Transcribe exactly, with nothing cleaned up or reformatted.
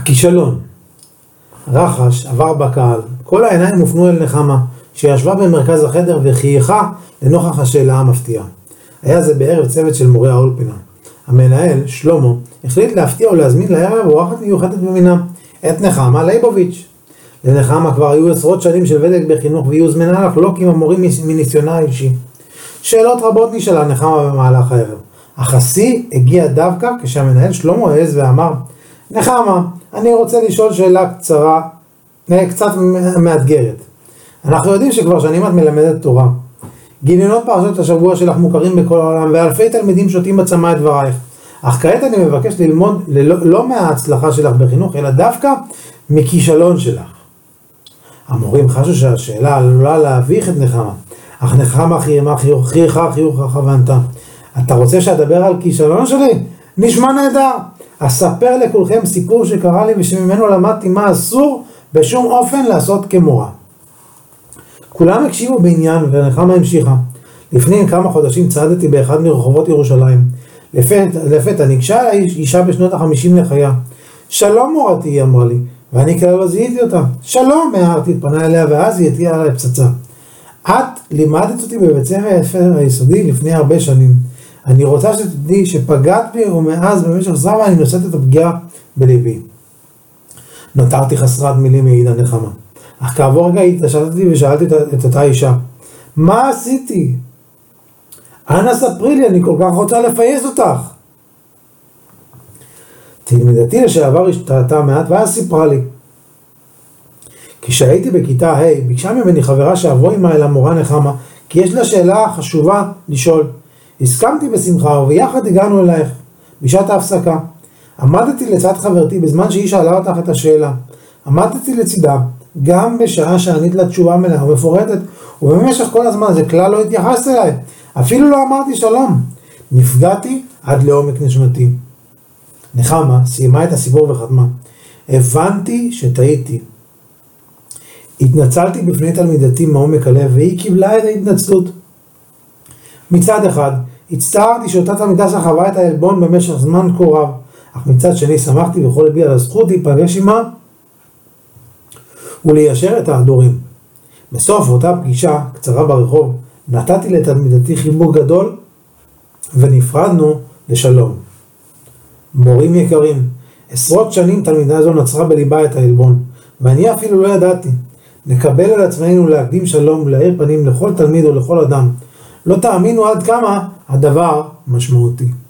הכישלון. רחש עבר בקהל, כל העיניים הופנו אל נחמה, שישבה במרכז החדר וחייכה לנוכח השאלה המפתיעה. היה זה בערב צוות של מורי האולפנה. המנהל, שלמה, החליט להפתיע ולהזמין לערב אורחת מיוחדת במינה, את נחמה ליבוביץ'. לנחמה כבר היו עשרות שנים של ותק בחינוך והיא הוזמנה לחלוק עם המורים מניסיונה האישי. שאלות רבות נשאלה נחמה במהלך הערב. אך השיא הגיע דווקא כשהמנהל שלמה העז ואמר, נחמה, אני רוצה לשאול שאלה קצרה, קצת מאתגרת. אנחנו יודעים שכבר שנים את מלמדת תורה. גיליונות פרשות השבוע שלך מוכרים בכל העולם, ואלפי תלמידים שותים בצמא את דברייך. אך כעת אני מבקש ללמוד לא, לא מההצלחה שלך בחינוך, אלא דווקא מכישלון שלך. המורים חשו שהשאלה עלולה להביך את נחמה, אך נחמה חייכה חיוך רחב וענתה, אתה רוצה שאדבר על כישלון שלי? נשמע נהדר. אספר לכולכם סיפור שקרה לי ושממנו למדתי מה אסור בשום אופן לעשות כמורה. כולם הקשיבו בעניין ונחמה המשיכה. לפני כמה חודשים צעדתי באחד מרחובות ירושלים. לפתע, לפתע ניגשה אליי אישה בשנות החמישים לחייה. שלום מורתי, היא אמרה לי, ואני כלל לא זיהיתי אותה. שלום, הערתי, התפנה אליה ואז היא הטיעה עליי פצצה. את לימדת אותי בבית ספר היסודי לפני הרבה שנים. אני רוצה שתדעי שפגעת בי ומאז במשך זמן אני נושאת את הפגיעה בליבי. נותרתי חסרת מילים, מעידה נחמה. אך כעבור רגע התעשתתי ושאלתי את אותה אישה, מה עשיתי? אנא ספרי לי, אני כל כך רוצה לפייס אותך. תלמידתי לשעבר השתהתה מעט ואז סיפרה לי. כשהייתי בכיתה ה' ביקשה ממני חברה שאבוא עמה אל המורה נחמה, כי יש לה שאלה חשובה לשאול. הסכמתי בשמחה וביחד הגענו אלייך בשעת ההפסקה. עמדתי לצד חברתי בזמן שהיא שאלה אותך את השאלה. עמדתי לצידה גם בשעה שענית לה תשובה מלאה ומפורטת, ובמשך כל הזמן הזה כלל לא התייחסת אליי, אפילו לא אמרתי שלום. נפגעתי עד לעומק נשמתי. נחמה סיימה את הסיפור וחתמה, הבנתי שטעיתי. התנצלתי בפני תלמידתי מעומק הלב והיא קיבלה את ההתנצלות. מצד אחד הצטערתי שאותה תלמידה שחווה את העלבון במשך זמן כה רב, אך מצד שני שמחתי בכל ליבי על הזכות להיפגש עמה וליישר את ההדורים. בסוף אותה פגישה קצרה ברחוב נתתי לתלמידתי חיבוק גדול ונפרדנו לשלום. מורים יקרים, עשרות שנים תלמידה זו נצרה בליבה את העלבון, ואני אפילו לא ידעתי. נקבל על עצמנו להקדים שלום ולהאיר פנים לכל תלמיד או לכל אדם. לא תאמינו עד כמה הדבר משמעותי.